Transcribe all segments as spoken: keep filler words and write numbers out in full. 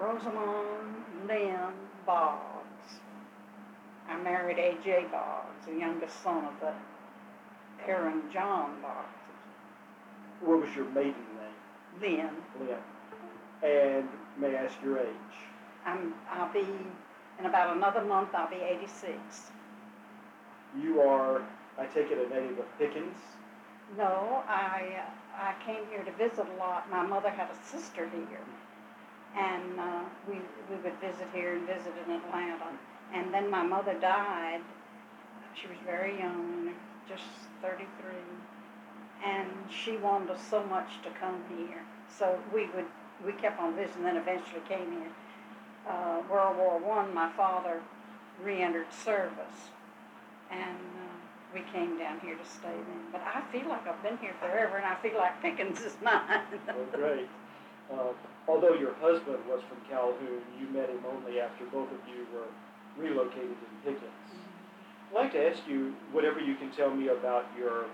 Rosamond Lynn Boggs. I married A J Boggs, the youngest son of the Aaron John Boggs. What was your maiden name? Lynn. Lynn. And may I ask your age? I'm, I'll be, in about another month, I'll be eighty-six. You are, I take it, a native of Pickens? No, I, uh, I came here to visit a lot. My mother had a sister here, and uh, we, we would visit here and visit in Atlanta. And then my mother died. She was very young, just thirty-three, and she wanted us so much to come here. So we would, we kept on visiting, then eventually came here. Uh, World War One, my father re-entered service, and uh, we came down here to stay then. But I feel like I've been here forever, and I feel like Pickens is mine. Well, great. Uh, although your husband was from Calhoun, you met him only after both of you were relocated in Pickens. Mm-hmm. I'd like to ask you whatever you can tell me about your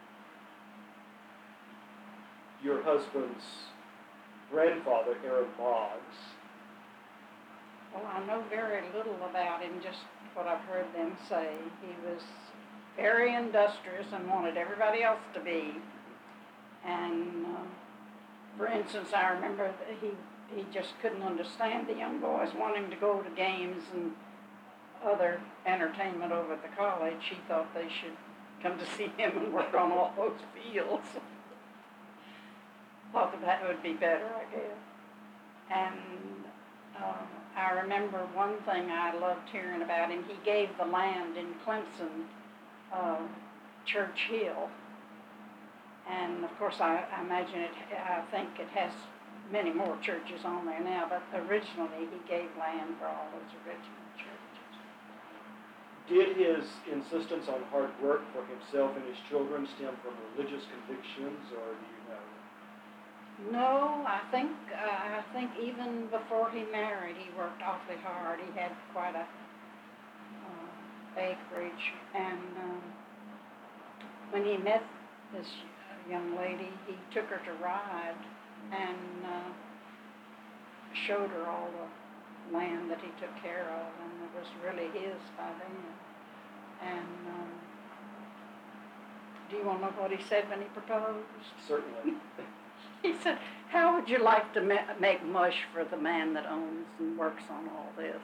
your husband's grandfather, Aaron Boggs. Well, I know very little about him, just what I've heard them say. He was very industrious and wanted everybody else to be. And, uh, for instance, I remember that he, he just couldn't understand the young boys wanting to go to games and other entertainment over at the college. He thought they should come to see him and work on all those fields. Thought that that would be better, I guess. And uh, I remember one thing I loved hearing about him. He gave the land in Clemson, uh, Church Hill. And of course, I, I imagine it, I think it has many more churches on there now, but originally he gave land for all those original churches. Did his insistence on hard work for himself and his children stem from religious convictions, or do you know? No, I think uh, I think even before he married, he worked awfully hard. He had quite a uh, acreage, and um, when he met this young lady, he took her to ride and uh, showed her all the land that he took care of, and it was really his by then. And um, do you want to know what he said when he proposed? Certainly. He said, "How would you like to ma- make mush for the man that owns and works on all this?"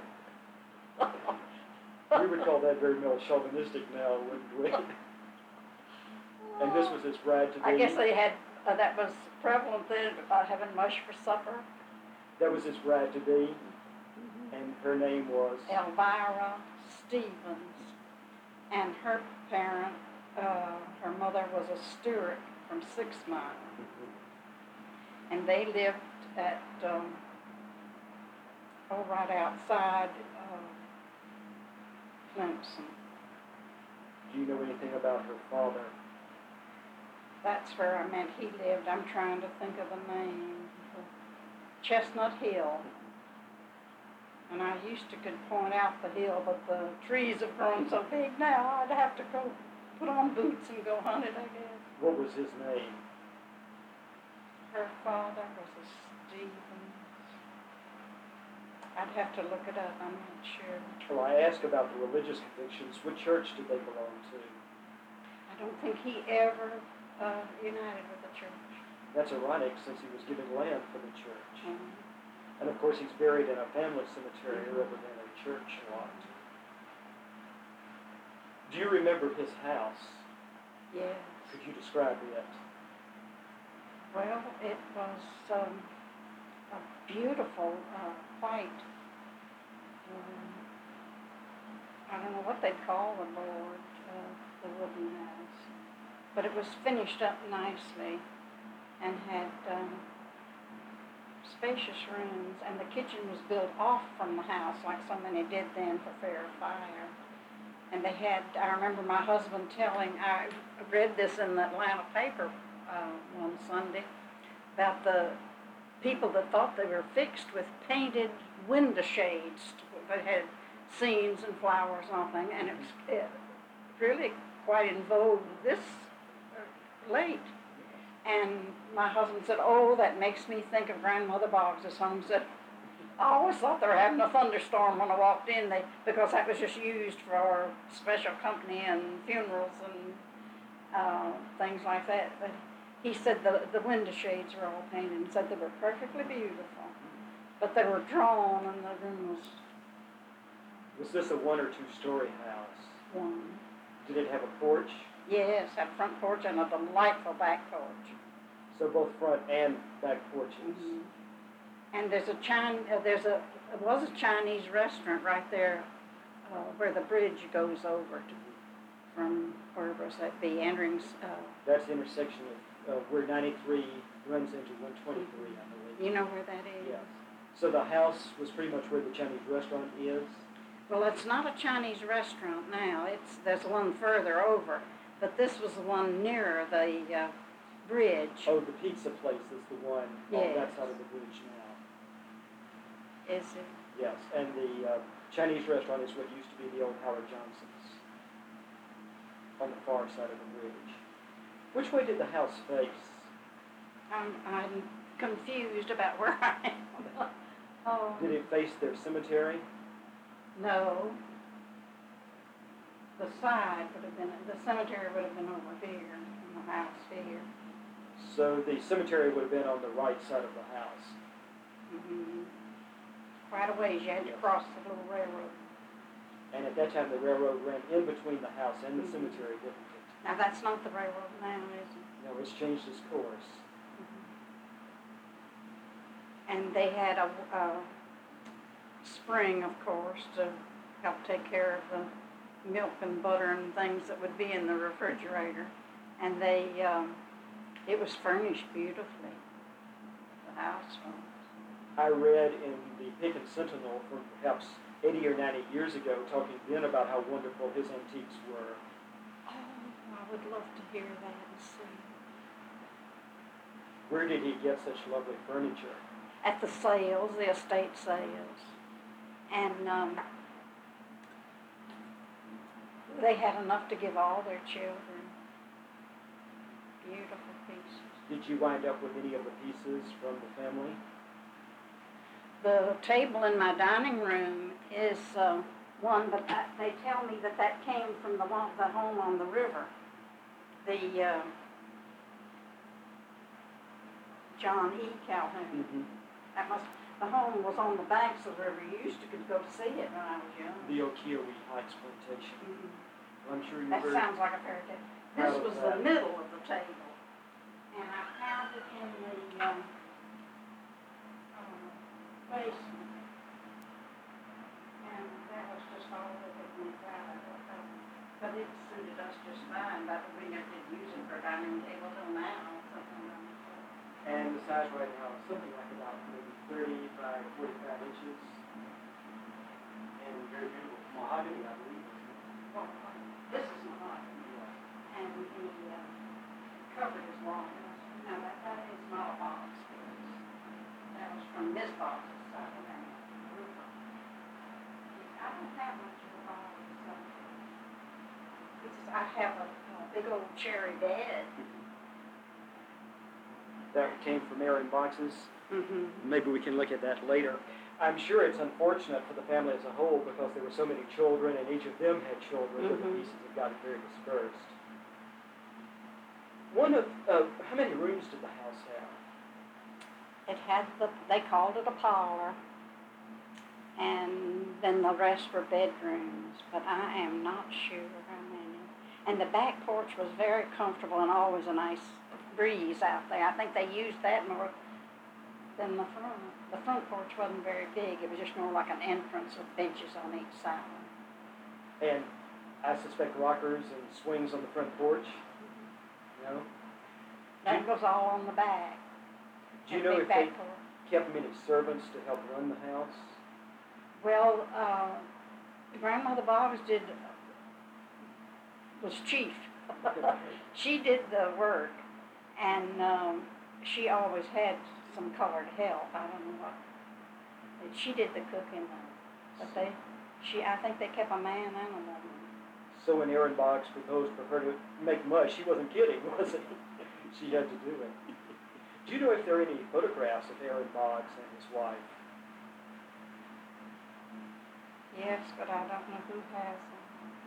We would call that very male chauvinistic now, wouldn't we? And this was his bride to be. I guess they had, uh, that was prevalent then, about having mush for supper. That was his bride to be, mm-hmm. And her name was? Elvira Stevens. And her parent, uh, her mother was a Stewart from Six Mile. Mm-hmm. And they lived at, um, oh, right outside uh, Clemson. Do you know anything about her father? That's where I meant he lived. I'm trying to think of the name. Chestnut Hill. And I used to could point out the hill, but the trees have grown so big now, I'd have to go put on boots and go hunt it, I guess. What was his name? Her father was a Stevens. I'd have to look it up, I'm not sure. Well, I asked about the religious convictions. What church did they belong to? I don't think he ever uh, united with the church. That's ironic, since he was giving land for the church. Mm-hmm. And of course, he's buried in a family cemetery mm-hmm. rather than a church lot. Do you remember his house? Yes. Could you describe it? Well, it was um, a beautiful uh, white, um, I don't know what they'd call the board, uh, the wooden house, but it was finished up nicely and had um, spacious rooms, and the kitchen was built off from the house like so many did then for fear of fire. And they had, I remember my husband telling, I read this in the Atlanta paper uh, one Sunday, about the people that thought they were fixed with painted window shades that had scenes and flowers and all things, and it was it really quite in vogue this uh, late. And my husband said, "Oh, that makes me think of Grandmother Boggs' home." Said, I always thought they were having a thunderstorm when I walked in, they, because that was just used for special company and funerals and uh, things like that. But he said the, the window shades were all painted and said they were perfectly beautiful. But they were drawn and the room was Was this a one or two story house? one. Did it have a porch? Yes, had a front porch and a delightful back porch. So both front and back porches. Mm-hmm. And there's a Chin, uh, there's a, it was a Chinese restaurant right there uh, where the bridge goes over to, from, where was that be, entering, uh, That's the intersection of uh, where ninety-three runs into one twenty-three, I believe. you know where that is? Yes. So the house was pretty much where the Chinese restaurant is? Well, it's not a Chinese restaurant now, it's, there's one further over, but this was the one nearer the uh, bridge. Oh, the pizza place is the one on Yes. that side of the bridge now. Is it? Yes, and the uh, Chinese restaurant is what used to be the old Howard Johnson's on the far side of the bridge. Which way did the house face? I'm, I'm confused about where I am. Oh. Did it face their cemetery? No. The side would have been, the cemetery would have been over here, and the house here. So the cemetery would have been on the right side of the house. Mm-hmm. Quite a ways, you had to Yes. cross the little railroad. And at that time, the railroad ran in between the house and the Mhm. cemetery, didn't it? Now, that's not the railroad now, is it? No, it's changed its course. And they had a, a spring, of course, to help take care of the milk and butter and things that would be in the refrigerator. And they, um, it was furnished beautifully, the house was. I read in the Pickens Sentinel from perhaps eighty or ninety years ago, talking then about how wonderful his antiques were. Oh, I would love to hear that and see. Where did he get such lovely furniture? At the sales, the estate sales. And um, they had enough to give all their children. Beautiful pieces. Did you wind up with any of the pieces from the family? The table in my dining room is uh, one, but that, they tell me that that came from the one, the home on the river. The uh, John E. Calhoun. Mm-hmm. That must. The home was on the banks of the river. You used to could go to see it when I was young. The Okiawee Heights Plantation. Mhm. Well, I'm sure you're That very sounds like a fairy tale. proud This of was that. the middle of the table, and I found it in the um, uh, basement. And that was just all that it went out of. Um, but it suited us just fine, but we never did use it for a dining table till now, something like that. And the size right now is something like about maybe thirty by forty-five inches. And very beautiful mahogany, I believe. Well, this is mahogany, and the uh, cover is long. Now, that, that is not a box. That was from Miss Box's side of the roof. I don't have much of a box. So. This is, I have a, a big old cherry bed. That came from Aaron Boxes. Mm-hmm. Maybe we can look at that later. I'm sure it's unfortunate for the family as a whole because there were so many children and each of them had children that the Mhm. pieces have gotten very dispersed. One of, uh, how many rooms did the house have? It had the, they called it a parlor, and then the rest were bedrooms, but I am not sure how many. And the back porch was very comfortable and always a nice breeze out there. I think they used that more than the front. The front porch wasn't very big. It was just more like an entrance with benches on each side. And I suspect rockers and swings on the front porch? No? That was all on the back. Do you That know big if they back porch. kept many servants to help run the house? Well, uh, Grandmother Boggs did, was chief. She did the work, and um, she always had some colored help. I don't know what. But she did the cooking, but they, she, I think they kept a man and a woman. So when Aaron Boggs proposed for her to make mud, she wasn't kidding, was it? She had to do it. Do you know if there are any photographs of Aaron Boggs and his wife? Yes, but I don't know who has them.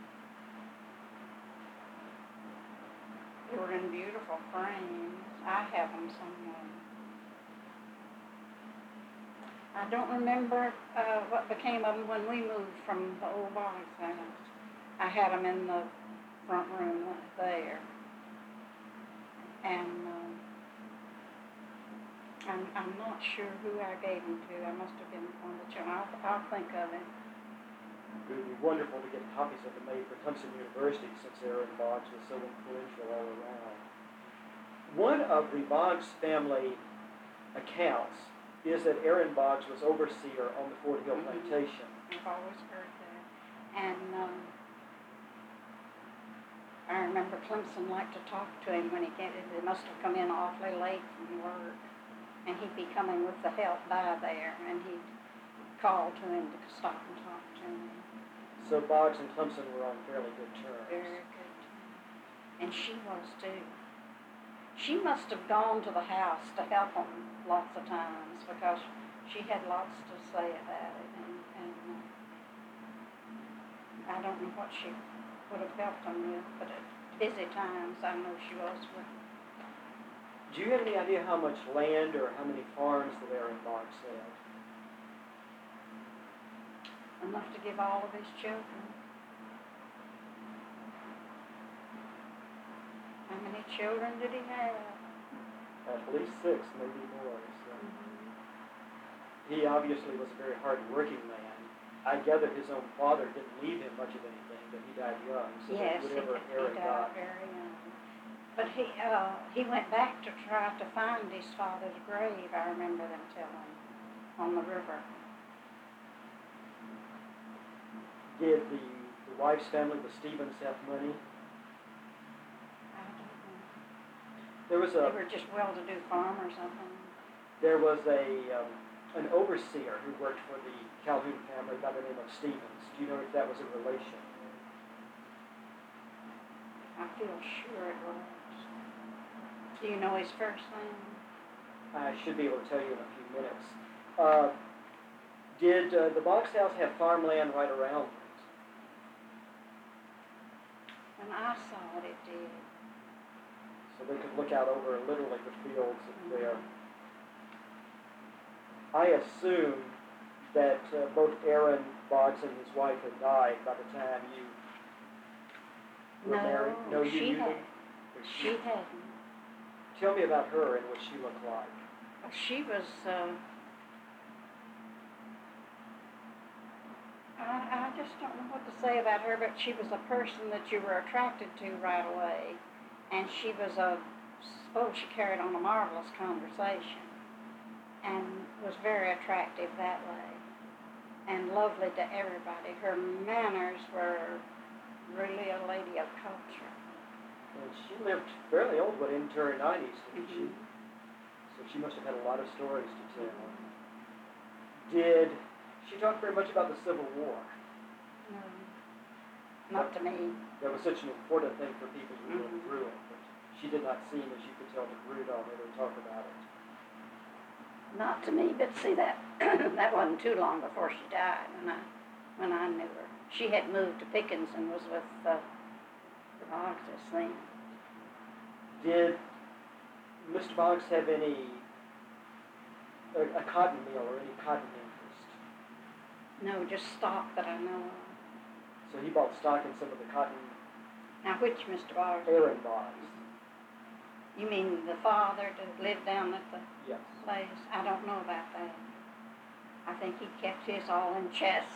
They were in beautiful frames. I have them somewhere. I don't remember uh, what became of them when we moved from the old Boggs house. I had them in the front room there. And um, I'm, I'm not sure who I gave them to. I must have been one of the children. I'll, I'll think of it. It would be wonderful to get copies of them made for Clemson University since Aaron Boggs was so influential all around. One of the Boggs family accounts is that Aaron Boggs was overseer on the Fort Hill Mm-hmm. plantation. I've always heard that. And um, I remember Clemson liked to talk to him when he came. He must have come in awfully late from work. And he'd be coming with the help by there, and he'd call to him to stop and talk to him. So Boggs and Clemson were on fairly good terms. Very good. And she was too. She must have gone to the house to help him lots of times because she had lots to say about it. And, and uh, I don't know what she would have helped him with, but at busy times I know she was with him. Do you have any idea how much land or how many farms that Aaron Boggs had? Enough to give all of his children. How many children did he have? At least six, maybe more. So. Mm-hmm. He obviously was a very hard-working man. I gather his own father didn't leave him much of anything, but he died young. So Yes, whatever he, Aaron he died got. very young. But he uh, he went back to try to find his father's grave, I remember them telling, on the river. Did the, the wife's family, the Stevens, have money? I don't know. There was a They were just well-to-do farmers, I think. there was a um, an overseer who worked for the Calhoun family by the name of Stevens. Do you know if that was a relation? I feel sure it was. Do you know his first name? I should be able to tell you in a few minutes. Uh, did uh, the Boggs house have farmland right around it? When I saw it, it did. So they could look out over literally the fields Mm-hmm. there. I assume that uh, both Aaron Boggs and his wife had died by the time you were No, married. No, you she knew had. them? Or She hadn't. Tell me about her and what she looked like. She was, uh, I, I just don't know what to say about her, but she was a person that you were attracted to right away. And she was a, oh, she carried on a marvelous conversation and was very attractive that way and lovely to everybody. Her manners were really a lady of culture. And she lived fairly old, what, into her nineties, didn't she? Mhm. So she must have had a lot of stories to tell. Did she talk very much about the Civil War? No, not to me. That was such an important thing for people who lived Mhm. through it. But she did not seem, as you could tell, to brood on it or talk about it. Not to me, but see that that wasn't too long before she died when I when I knew her. She had moved to Pickens and was with uh, the Boggses then. Did Mister Boggs have any a, a cotton mill or any cotton interest? No, just stock that I know of. So he bought stock in some of the cotton. Now, which Mister Boggs? Aaron Boggs. You mean the father that lived down at the Yes. place? I don't know about that. I think he kept his all in chests.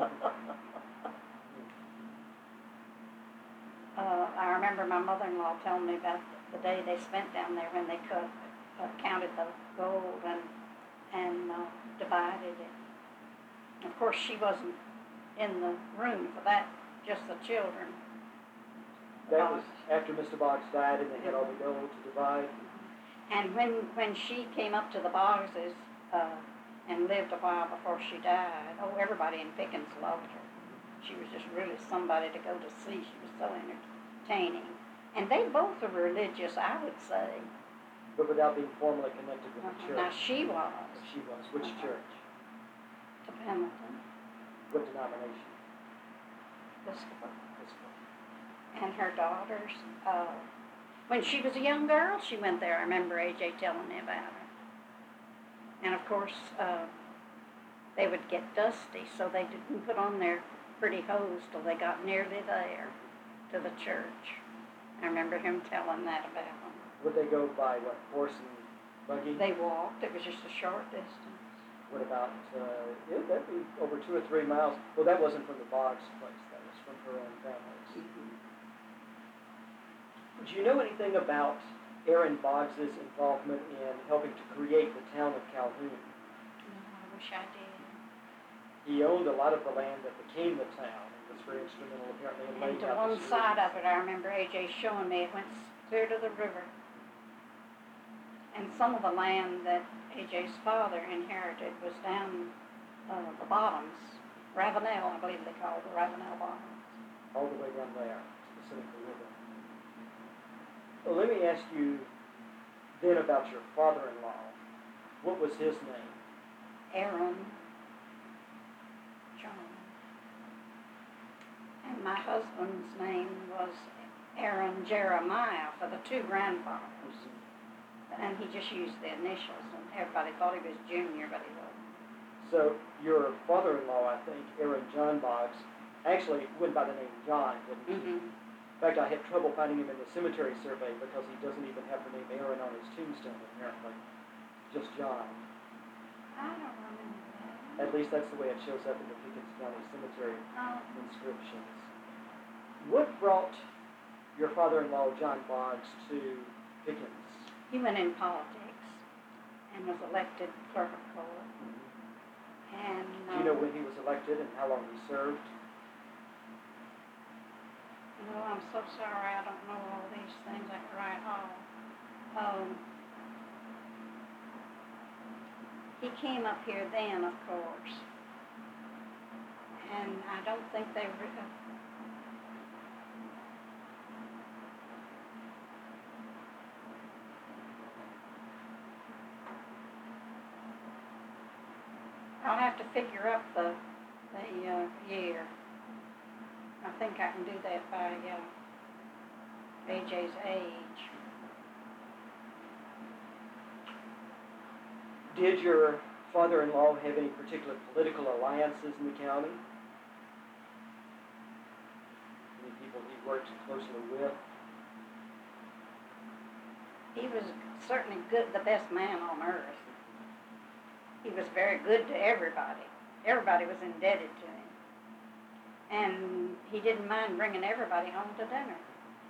uh, I remember my mother-in-law telling me about the day they spent down there when they cut, uh, counted the gold and and uh, divided it. Of course, she wasn't in the room for that, just the children. That was after Mister Boggs died and they had all the gold to divide. And when, when she came up to the Boggses uh, and lived a while before she died, oh, everybody in Pickens loved her. She was just really somebody to go to see. She was so entertaining. And they both were religious, I would say. But without being formally connected with the Uh, church. now, she was She was. Which Uh-huh. church? to Pendleton. What denomination? Episcopal. Episcopal. And her daughters, uh, when she was a young girl, she went there. I remember A J telling me about her. And of course, uh, they would get dusty, so they didn't put on their pretty hose till they got nearly there to the church. I remember him telling that about them. Would they go by, what, horse and buggy? They walked. It was just a short distance. What about, uh, yeah, that'd be over two or three miles. Well, that wasn't from the Boggs place. That was from her own family's. Mm-hmm. Do you know anything about Aaron Boggs' involvement in helping to create the town of Calhoun? No, I wish I did. He owned a lot of the land that became the town and was very instrumental apparently in And laying to out one the streets. side of it, I remember A J showing me, it went clear to the river. And some of the land that A J's father inherited was down uh, the bottoms, Ravenel, I believe they called the Ravenel bottoms. All the way down there to the Seneca River. Well, let me ask you then about your father-in-law. What was his name? Aaron John. And my husband's name was Aaron Jeremiah for the two grandfathers. And he just used the initials, and everybody thought he was Junior, but he wasn't. So your father-in-law, I think, Aaron John Boggs, actually went by the name John, didn't he? Mm-hmm. In fact, I had trouble finding him in the cemetery survey because he doesn't even have the name Aaron on his tombstone, apparently. Just John. I don't remember that. At least that's the way it shows up in the Pickens County Cemetery Oh. inscriptions. What brought your father-in-law, John Boggs, to Pickens? He went in politics and was elected clerk of court. And Do you know when he was elected and how long he served? No, I'm so sorry, I don't know all these things like right off. Um, he came up here then, of course, and I don't think they. Re- I'll have to figure up the the uh, year. I think I can do that by uh, A J's age. Did your father-in-law have any particular political alliances in the county? Any people he worked closely with? He was certainly good, the best man on earth. He was very good to everybody. Everybody was indebted to him. And he didn't mind bringing everybody home to dinner.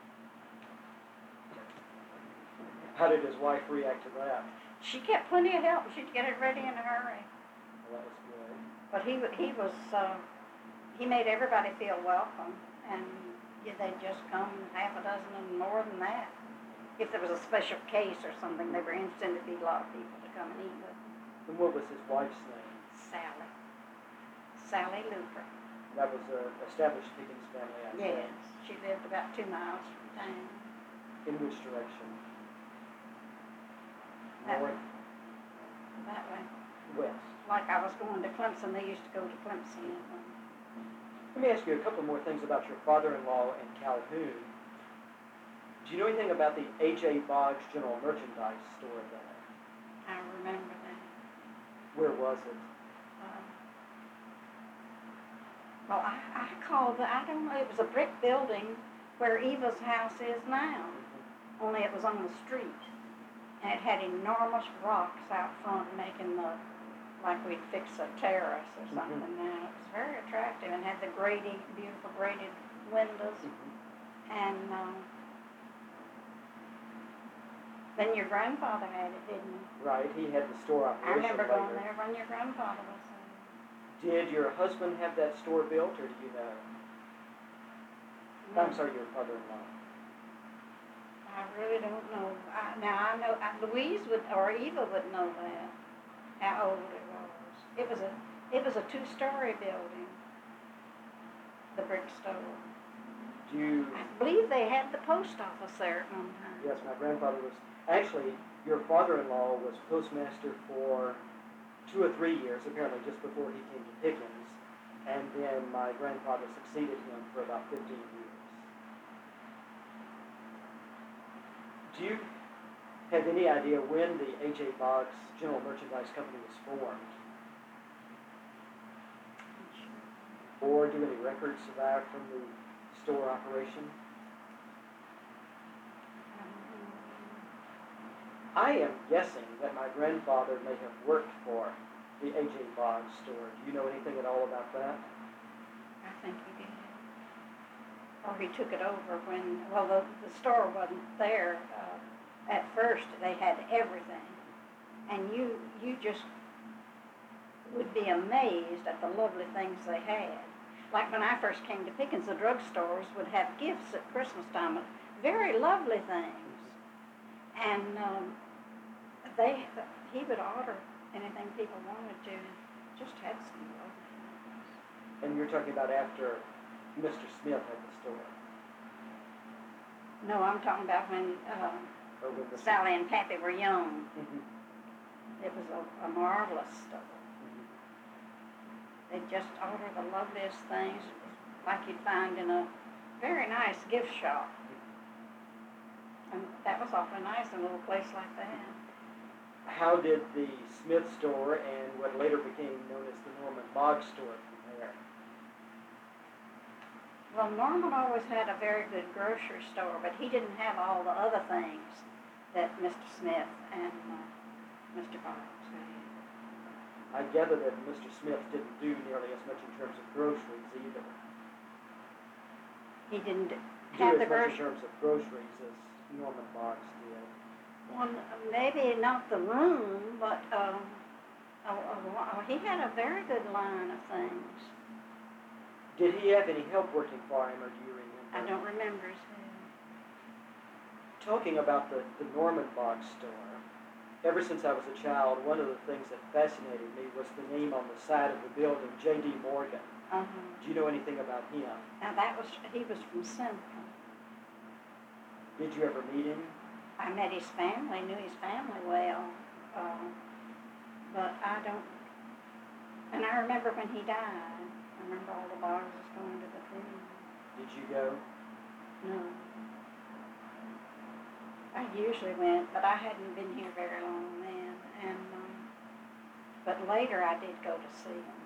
How did his wife react to that? She kept plenty of help. She'd get it ready in a hurry. Well, that was good. But he he was uh, he made everybody feel welcome, and they'd just come half a dozen and more than that. If there was a special case or something, they were instant. It'd be a lot of people to come and eat with them. And what was his wife's name? Sally. Sally Looper. That was an established Pickens family, I think. Yes, she lived about two miles from town. In which direction? That North? That way. West. Like I was going to Clemson, they used to go to Clemson. Let me ask you a couple more things about your father-in-law and Calhoun. Do you know anything about the A J Boggs General Merchandise store there? I remember that. Where was it? Uh, well, I, I called it, I don't know, it was a brick building where Eva's house is now, only it was on the street. And it had enormous rocks out front making the, like we'd fix a terrace or something Mm-hmm. now. It was very attractive and had the graded, beautiful graded windows. Mm-hmm. And um, then your grandfather had it, didn't he? Right, he had the store I operation remember later. going there when your grandfather was there. Did your husband have that store built, or do you know? No, I'm sorry, your father-in-law. I really don't know. I, now I know I, Louise would or Eva would know that how old it was. It was a it was a two-story building. The brick store. Do you? I believe they had the post office there at one time. Yes, my grandfather was, actually, your father-in-law was postmaster for two or three years, apparently just before he came to Pickens. and then my grandfather succeeded him for about fifteen years. Do you have any idea when the A J. Boggs General Merchandise Company was formed? Or do any records survive from the store operation? I am guessing that my grandfather may have worked for the A J. Boggs store. Do you know anything at all about that? I think he did. Or he took it over when, well, the, the store wasn't there. Uh, at first, they had everything. And you, you just would be amazed at the lovely things they had. Like when I first came to Pickens, the drugstores would have gifts at Christmas time, very lovely things. And um, they, he would order anything people wanted to, just had some lovely things. And you're talking about after Mister Smith had the store? No, I'm talking about when uh, Or when the Sally and Pappy were young. Mhm. It was a, a marvelous store. Mhm. They just order the loveliest things, like you'd find in a very nice gift shop. And that was awfully nice in a little place like that. How did the Smith store and what later became known as the Norman Boggs store compare? Well, Norman always had a very good grocery store, but he didn't have all the other things that Mister Smith and uh, Mister Boggs had. I gather that Mister Smith didn't do nearly as much in terms of groceries either. He didn't Do have as the much in grocery. terms of groceries as Norman Boggs did. Well, maybe not the room, but um, oh, oh, oh, he had a very good line of things. Did he have any help working for him, or do you remember? I don't remember his name. Talking about the, the Norman Boggs store, ever since I was a child, one of the things that fascinated me was the name on the side of the building, J D. Morgan. Uh-huh. Do you know anything about him? Now that was, he was from Central. Did you ever meet him? I met his family, knew his family well, uh, but I don't, and I remember when he died. I remember all the Boggses going to the funeral. Did you go? No. I usually went, but I hadn't been here very long then, and, um, but later I did go to see him.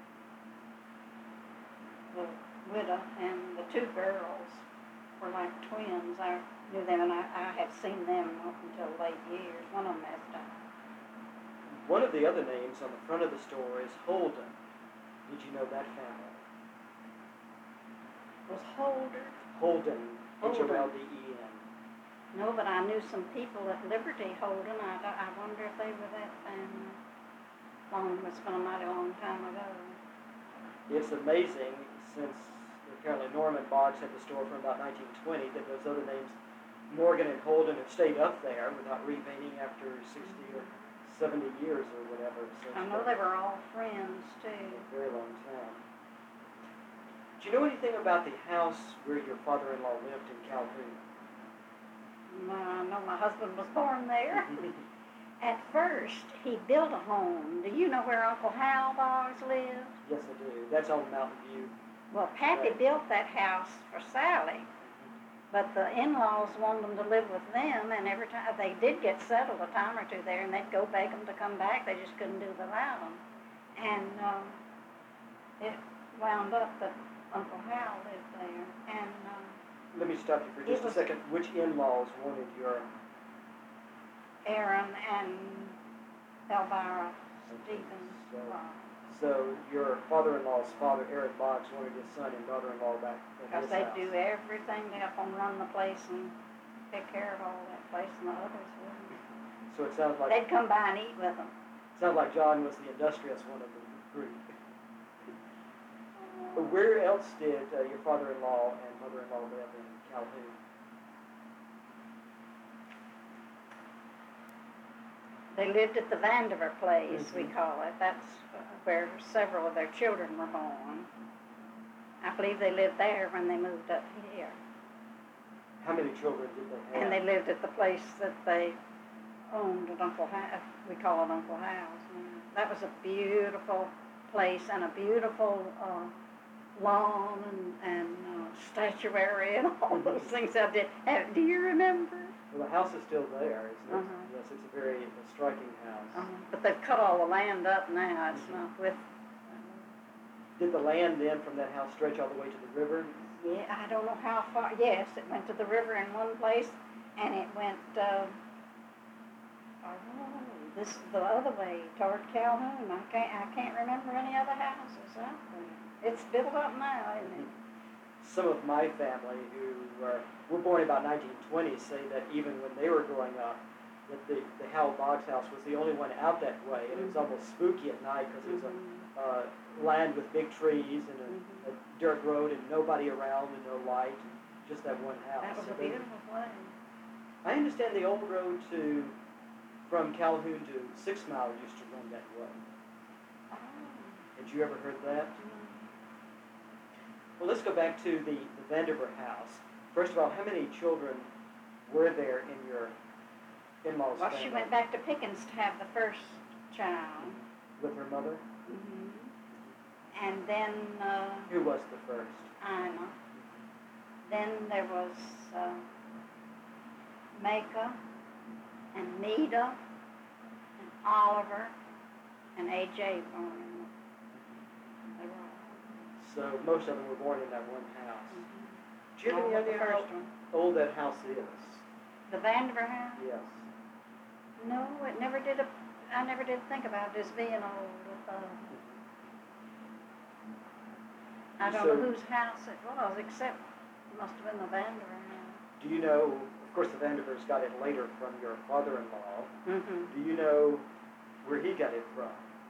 The widow and the two girls were like twins. I knew them, and I, I had seen them up until late years. One of them has died. One of the other names on the front of the store is Holden. Did you know that family? Was Holder? Holden, H O Holden. L D E N. No, but I knew some people at Liberty Holden. I, I wonder if they were that family. Long, it's been a mighty long time ago. It's amazing, since apparently Norman Boggs had the store from about nineteen twenty, that those other names, Morgan and Holden, have stayed up there without repainting after sixty or seventy years or whatever. So I know they were all friends, too. a very long time. Do you know anything about the house where your father-in-law lived in Calhoun? I know my husband was born there. At first, he built a home. Do you know where Uncle Hal Boggs lived? Yes, I do. That's on Mountain View. Well, Pappy Right. built that house for Sally, but the in-laws wanted them to live with them, and every time, they did get settled a time or two there, and they'd go beg them to come back. They just couldn't do without them. And um, it wound up that Uncle Hal lived there, and um, Let me stop you for It just a was- second. Which in-laws wanted your... Aaron and Elvira Stevens. So- Boggs. So your father-in-law's father, Eric Boggs, wanted his son and daughter-in-law back at Because his they'd house. do everything to help them run the place and take care of all that place, and the others wouldn't. So it sounds like They'd come by and eat with them. sounds like John was the industrious one of the group. But where else did uh, your father-in-law and mother-in-law live in Calhoun? They lived at the Vandiver place, we Mhm. call it. That's uh, where several of their children were born. I believe they lived there when they moved up here. How many children did they have? And they lived at the place that they owned at Uncle Hal, we call it Uncle Hal's now. That was a beautiful place and a beautiful uh, lawn and, and uh, statuary and all those things I did. Uh, do you remember? Well, the house is still there, isn't it? Uh-huh. Yes, it's a very uh, striking house. Uh, but they've cut all the land up now. It's Mhm. not with. Did the land then from that house stretch all the way to the river? Yeah, I don't know how far. Yes, it went to the river in one place, and it went. Uh, oh, this the other way toward Calhoun. I can't. I can't remember any other houses out there. It's built up now, isn't it? Some of my family who were, were born about nineteen twenty say that even when they were growing up, that the, the Howell Boggs house was the only one out that way, and it was almost spooky at night because it was a uh, land with big trees and a, Mhm. a dirt road and nobody around and no light, and just that one house. That was So a they- beautiful place. I understand the old road to from Calhoun to Six Mile used to run that way. Oh. Had you ever heard that? Mm. Well, let's go back to the, the Vanderbilt house. First of all, how many children were there in your in-laws' Well, family? she went back to Pickens to have the first child. With her mother? Hmm. And then uh, Who was the first? Ina. Then there was uh, Micah and Nita and Oliver and A J born in the, they were all. So most of them were born in that one house. Mhm. Do you have any All but the idea how first one. old that house is? The Vandiver house? Yes. No, it never did. A, I never did think about it as being old. Uh, I don't So- know whose house it was, except it must have been the Vandiver house. Do you know, of course the Vanderbilts got it later from your father-in-law. Mm-hmm. Do you know where he got it from?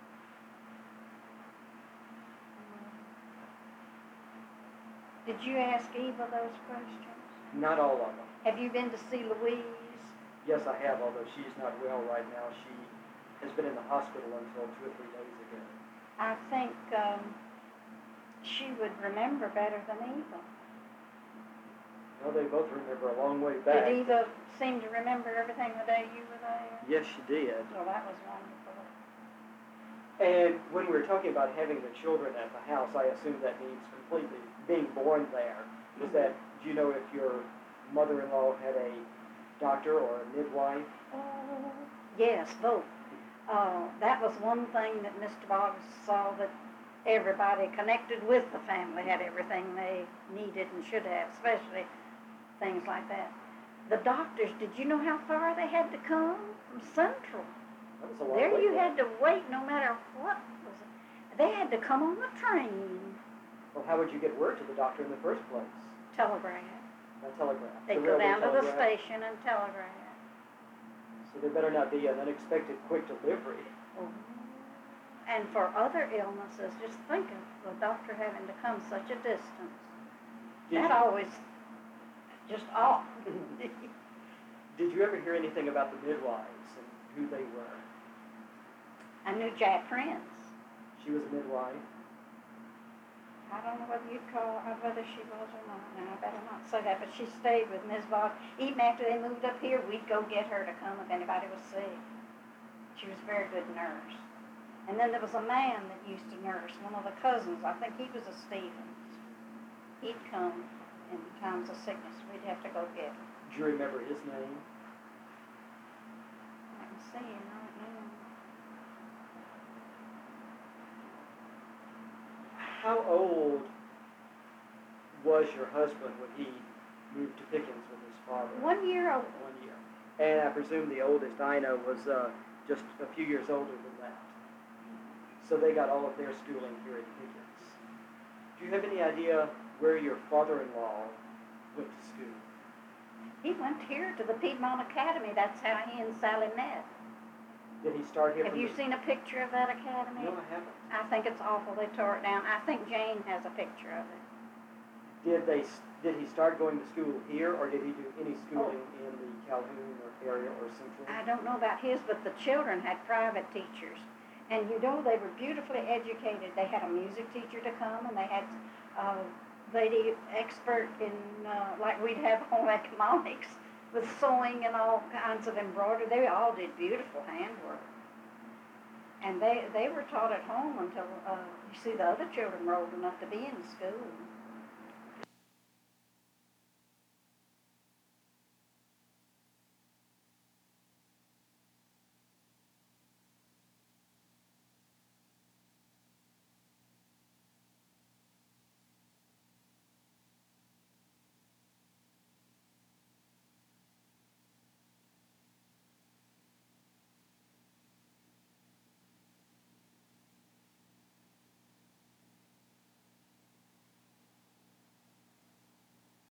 Did you ask Eva those questions? Not all of them. Have you been to see Louise? Yes, I have, although she's not well right now. She has been in the hospital until two or three days ago. I think um, she would remember better than Eva. Well, they both remember a long way back. Did Eva seem to remember everything the day you were there? Yes, she did. Well, that was wonderful. And when we were talking about having the children at the house, I assume that means completely being born there. Is that, do you know if your mother-in-law had a doctor or a midwife? Oh, yes, both. Uh, that was one thing that Mister Boggs saw, that everybody connected with the family had everything they needed and should have, especially things like that. The doctors, did you know how far they had to come from Central? That was a long There way you back. had to wait no matter what was it. They had to come on the train, Well, how would you get word to the doctor in the first place? telegraph. By telegraph. They'd The go railway down to the telegraph. station and telegraph. So there better not be an unexpected quick delivery. And for other illnesses, just think of the doctor having to come such a distance. Did That you, always, just off. did you ever hear anything about the midwives and who they were? I knew Jack Prince. She was a midwife. I don't know whether you'd call her, whether she was or not. Now, I better not say that, but she stayed with Miz Boggs. Even after they moved up here, we'd go get her to come if anybody was sick. She was a very good nurse. And then there was a man that used to nurse, one of the cousins. I think he was a Stevens. He'd come in times of sickness. We'd have to go get him. Do you remember his name? I can see him right now. How old was your husband when he moved to Pickens with his father? One year old. One year. And I presume the oldest Ina was uh, just a few years older than that. So they got all of their schooling here in Pickens. Do you have any idea where your father-in-law went to school? He went here to the Piedmont Academy. That's how he and Sally met. Did he start here Have from you the... seen a picture of that academy? No, I haven't. I think it's awful. They tore it down. I think Jane has a picture of it. Did they? Did he start going to school here, or did he do any schooling in the Calhoun or area or Central? I don't know about his, but the children had private teachers. And you know, they were beautifully educated. They had a music teacher to come, and they had a lady expert in, uh, like we'd have home economics, with sewing and all kinds of embroidery. They all did beautiful handwork. And And they, they were taught at home until, uh, you see, the other children were old enough to be in school.